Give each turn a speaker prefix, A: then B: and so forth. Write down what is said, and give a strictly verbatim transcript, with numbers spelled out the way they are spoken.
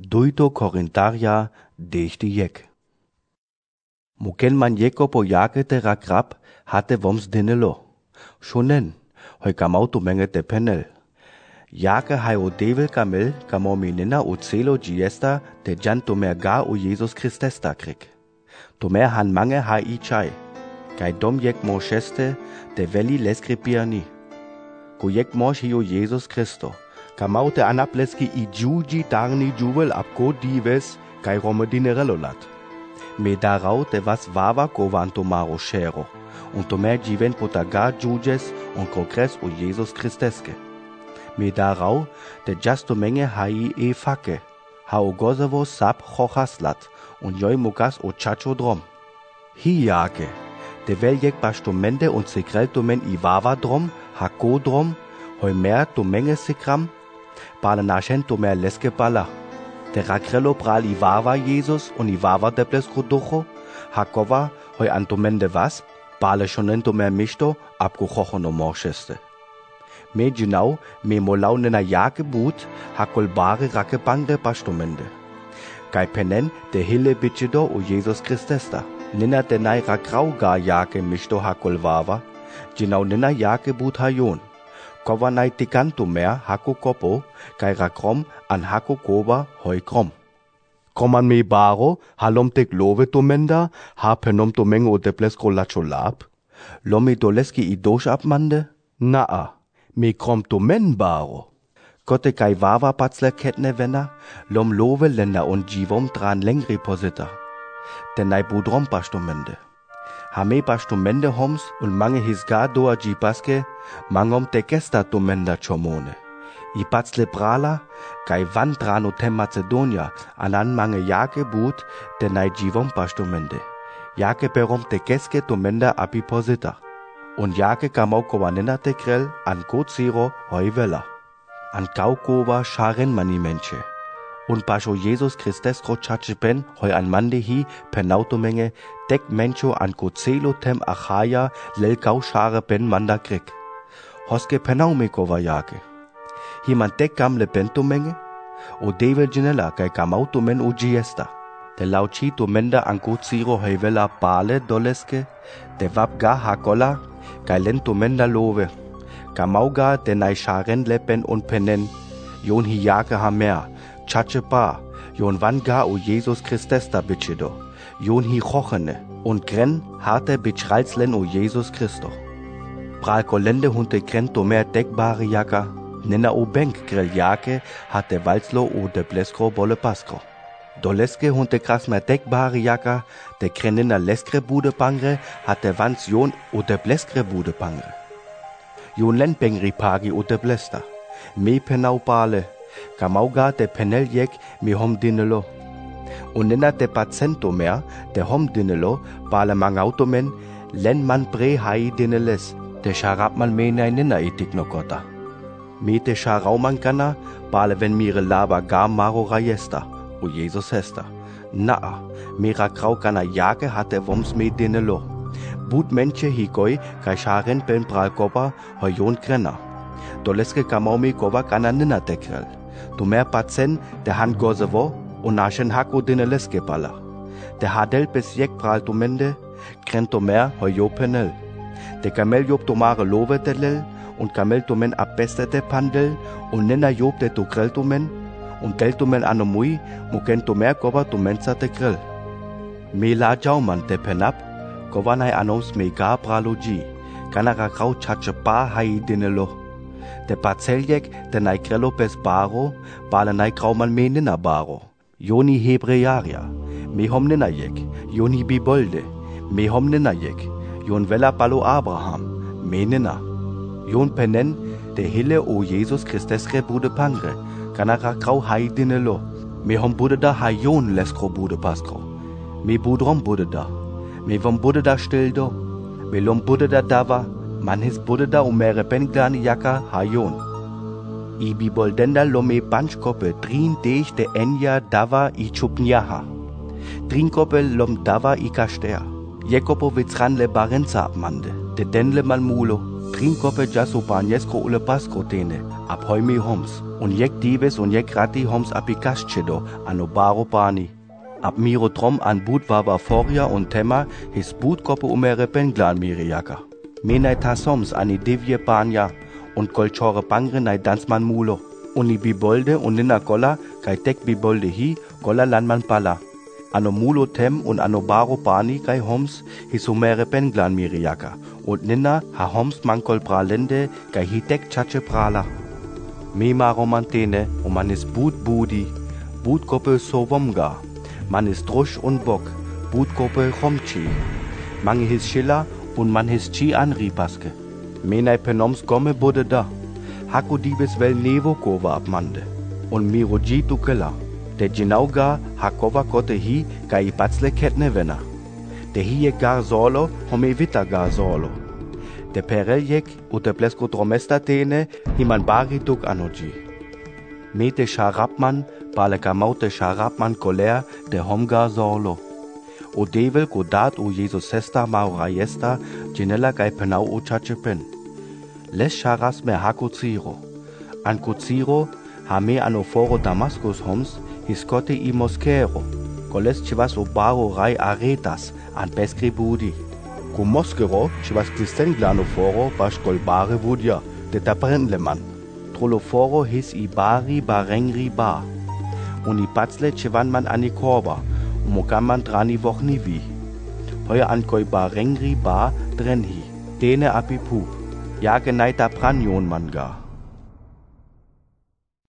A: Duito Korintaria dechti jek. Muken man jeko po jake te rakrap hatte woms dinelo. Schonen, hoi kamau tu menge te penel. Jake hai o devil kamel kamo minina o celo giesta te jan to mer ga o Jesus Christesta krik. To mer han mange hai i chai. Kai dom jek mo cheste te veli leskripia ni. Ko jek mosh hi o Jesus Christo. Kamau te anapleski i juji darni juvel ab ko dives kai rome dinerello lat. Me darau te vas vava ko vanto maro shero. Und to mer jiven potaga juges und kongres o Jesus Christeske. Me darau te justo menge hai e fake. Ha o gozevo sap chochaslat und joi mogas o chacho drom. Hi jake. Te veljek bastomende und sekreltomen i vava drom, ha ko drom, hoi mer to menge sekram, pale naschen to mer leske pala. Te rakrelo pral i vava Jesus und i vava deples kodocho, ha kova hoi antomende vas, pale shonen to mer misto, abgechocho no morscheste. Me genau, me molau nena jake boot, ha kolbare rake bangre bastomende. Kai penen te hille bitchedo o Jesus Christesta. Nina te nai rakrau ga jake misto ha kolvava, genau nina jake boot hajon. Kova nai tikanto mer hako kopo, kai rakrom an hako koba hoi krom. Koman me baro, halom tek love to menda, ha penom to mengo de plesko lacho lab. Lomi doleski i dosh abmande? Naa, me krom to men baro. Kote kai vava patzle ketne vena, lom love lenda und jivom dran lengri posita. Den nai budrom bastomende. Hame bastomende homs und mange hisga doa jibaske, mangom te gesta domenda chomone. I patzle brala, kai van drano tem Macedonia, anan mange jake boot, den nai jivom bastomende. Jake perom te geske domenda apiposita. Und jake kamau kovanena te krel an kotziro hoi vela. An kaukova sharen mani menche. Und pasho Jesus Christes krochache pen hoi an mande hi penautomenge dek mencho an kocelo tem achaya lel kau share pen manda krik. Hoske penaumekova jake. Hi man dek gamle pentomenge o devil genella kai kamautomen o giesta. De lauchito menda an kociro hoi vela pale doleske de vap ga hakola kai lento menda love. Kamauga de nai sharen lepen und penen jon hi jake ha mer. Chache pa, jon vanga o Jesus Christesta bitchedo, jon hi chochene, und gren harte bitchralslen o Jesus Christo. Pral kolende hunte krento mer deckbare jaka, nena o benk grell jake hatte walzlo o de bleskro bolle paskro. Doleske hunte kras mer deckbare jaka, de krenina leskre bude pangre, hatte vans jon o de bleskre bude pangre. Jon len bengri pagi o de blesta, me penau pale, kamauga de peneljek mi hom dinelo. Und nena de pacento mer, de hom dinelo, bale mangautomen, len man bre hai dineles, de sharap man me nai nena itik no kota. Me de sharauman kana, bale ven mire lava ga maro rayesta, o Jesus hesta. Naa, mira krau kana jake hatte woms me dinelo. Boot menche higoi, kai sharen pen pral kopa, hoyon krenna. Doleske kamau me kova kana nena tekrel. Tu mer pacen de han gozevo und naschen hako dineleske pala. De hadel bis jek pral tu mende, krento mer hoyo penel. De kamel job tu mare love telel und kamel tu men abeste de pandel und nena job de tu krel tu men und del tu men anomui muken tu mer kova tu mensa te krel. Me la jauman de penap, kova nai anoms me ga pralogi, kanara krau chache pa hai dinelo. De paceljek de nai krelo pes baro, bale nai krauman me nina baro. Joni hebrearia, me hom nina jek, joni bibolde, me hom nina jek, jon vela palo Abraham, me nina. Jon penen, de hille o Jesus Christesre bude pangre, kanara krau hai dinelo, me hom bude da hai jon leskro bude paskro. Me budrom bude da, me vom bude da still do, me lom bude da dava, man his bude da um mere penglani jaka hajon. I biboldenda lome banchkoppe drin dech de enja dava i chupnjaha. Drinkoppe lom dava i kastea. Jekopo vitzran le barenza abmande, de denle malmulo, Trinkope jaso banjesko ule pasko tene, ab heumi homs. Und jek dives und jek rati homs apikascedo, ano baro pani. Ab miro trom an boot vava foria und tema, his bootkoppe umere penglan miriaka. Menai tas homs ani divje panja, und kolchore pangre nai dansman mulo. Uni bibolde und nina kolla, kai tek bibolde hi, kolla landman pala. Ano mulo tem und ano baro pani kai homs, his umere penglan miriaka. Und nina ha homs mankol pralende, kai hi tek chache prala. Mema romantene, und man is boot budi, bootkoppe so womga. Man is drusch und bock, bootkoppe chomchi. Man his schiller und man his chi anripaske. Menai penoms gomme bude da. Hako dibes vel nevo kova abmande. Und miro jitu kela. De ginauga hakova kote hi ka i patzle ketne vena. De hi gar solo, home vita gar solo. De pereljek ut de plesko dromesta tene, himan bari tuk anoji. Mete sharapman, bale kamaute sharapman koler de homgar solo. O devel godat o Jesus sesta maurayesta, ginella kai penau o chachepen. Les charas me hako ziro. An kutsiro, ha me anoforo Damaskus homs, hiskote i moskero. Koles chivas o baro rai aretas, an peskri budi. Ku moskero, chivas kristen glanoforo, bash kolbare vudia, de taprendleman. Troloforo his i bari barengri ba. Und i patzle chivan man ani korba, mokan man drani woch ni vi. Heuer an koi barengri ba drenhi, dene api pup. Ja geneita pranjon man gar.